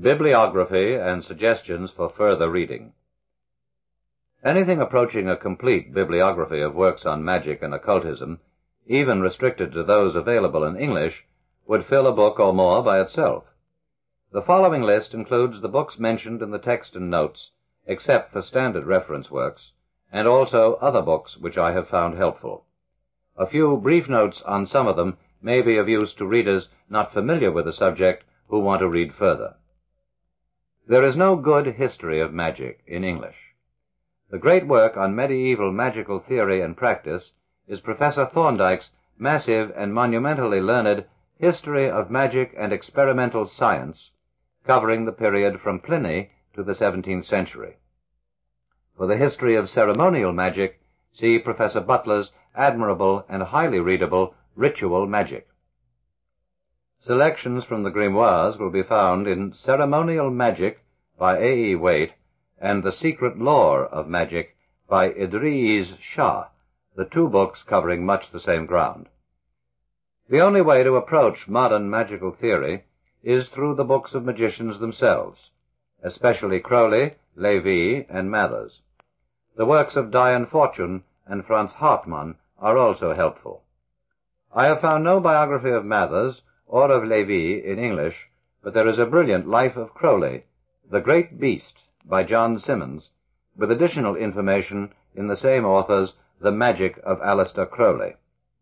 Bibliography and suggestions for further reading. Anything approaching a complete bibliography of works on magic and occultism, even restricted to those available in English, would fill a book or more by itself. The following list includes the books mentioned in the text and notes, except for standard reference works, and also other books which I have found helpful. A few brief notes on some of them may be of use to readers not familiar with the subject who want to read further. There is no good history of magic in English. The great work on medieval magical theory and practice is Professor Thorndike's massive and monumentally learned History of Magic and Experimental Science, covering the period from Pliny to the 17th century. For the history of ceremonial magic, see Professor Butler's admirable and highly readable Ritual Magic. Selections from the grimoires will be found in Ceremonial Magic by A. E. Waite and The Secret Lore of Magic by Idriz Shah, the two books covering much the same ground. The only way to approach modern magical theory is through the books of magicians themselves, especially Crowley, Lévy, and Mathers. The works of Dian Fortune and Franz Hartmann are also helpful. I have found no biography of Mathers or of Lévy in English, but there is a brilliant Life of Crowley, The Great Beast, by John Simmons, with additional information in the same author's The Magic of Aleister Crowley.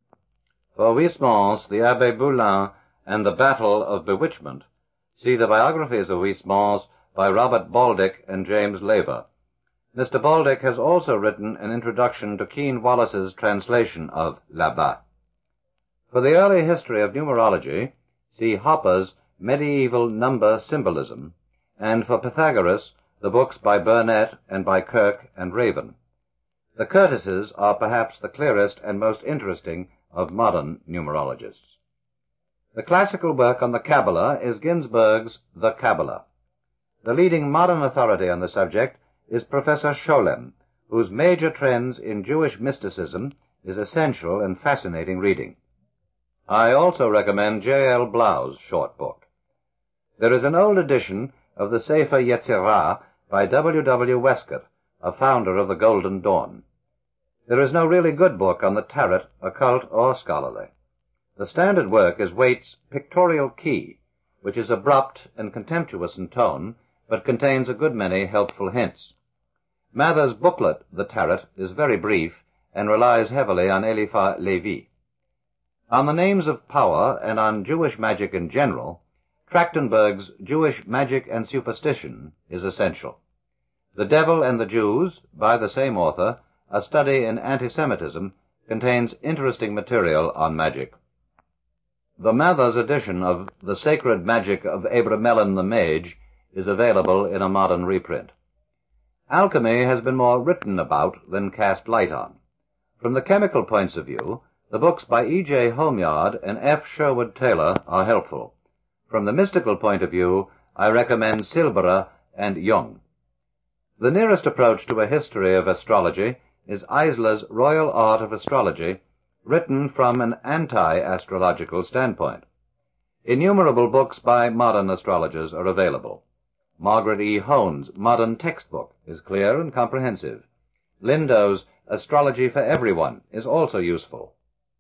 For Huysmans, the Abbé Boulin, and The Battle of Bewitchment, see the biographies of Huysmans by Robert Baldick and James Laver. Mr. Baldick has also written an introduction to Kean Wallace's translation of Là-Bas. For the early history of numerology, see Hopper's Medieval Number Symbolism, and for Pythagoras, the books by Burnett and by Kirk and Raven. The Curtises are perhaps the clearest and most interesting of modern numerologists. The classical work on the Kabbalah is Ginsberg's The Kabbalah. The leading modern authority on the subject is Professor Scholem, whose Major Trends in Jewish Mysticism is essential and fascinating reading. I also recommend J.L. Blau's short book. There is an old edition of the Sefer Yetzirah by W. Westcott, a founder of the Golden Dawn. There is no really good book on the tarot, occult, or scholarly. The standard work is Waite's Pictorial Key, which is abrupt and contemptuous in tone, but contains a good many helpful hints. Mather's booklet, The Tarot, is very brief and relies heavily on Eliphas Lévy. On the names of power and on Jewish magic in general, Trachtenberg's Jewish Magic and Superstition is essential. The Devil and the Jews, by the same author, a study in anti-Semitism, contains interesting material on magic. The Mathers edition of The Sacred Magic of Abramelin the Mage is available in a modern reprint. Alchemy has been more written about than cast light on. From the chemical points of view, the books by E.J. Homeyard and F. Sherwood Taylor are helpful. From the mystical point of view, I recommend Silbera and Jung. The nearest approach to a history of astrology is Eisler's Royal Art of Astrology, written from an anti-astrological standpoint. Innumerable books by modern astrologers are available. Margaret E. Hone's Modern Textbook is clear and comprehensive. Lindau's Astrology for Everyone is also useful.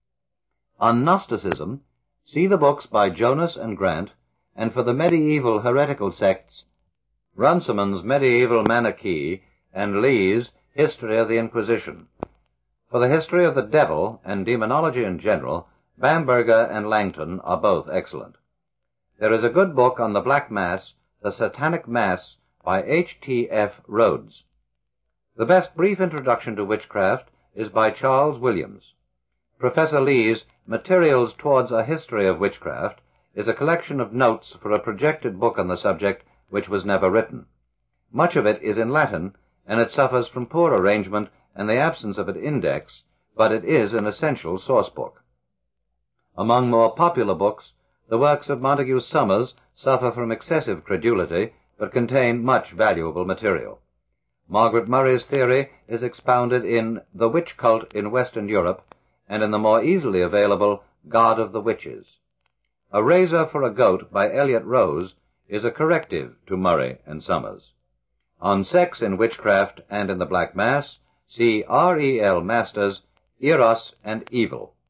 On Gnosticism, see the books by Jonas and Grant, and for the medieval heretical sects, Runciman's Medieval Manichae and Lee's History of the Inquisition. For the history of the devil and demonology in general, Bamberger and Langton are both excellent. There is a good book on the Black Mass, The Satanic Mass, by H.T.F. Rhodes. The best brief introduction to witchcraft is by Charles Williams. Professor Lee's Materials Towards a History of Witchcraft is a collection of notes for a projected book on the subject which was never written. Much of it is in Latin, and it suffers from poor arrangement and the absence of an index, but it is an essential source book. Among more popular books, the works of Montague Summers suffer from excessive credulity, but contain much valuable material. Margaret Murray's theory is expounded in The Witch Cult in Western Europe, and in the more easily available God of the Witches. A Razor for a Goat by Elliot Rose is a corrective to Murray and Summers. On Sex in Witchcraft and in the Black Mass, see R.E.L. Masters' Eros and Evil.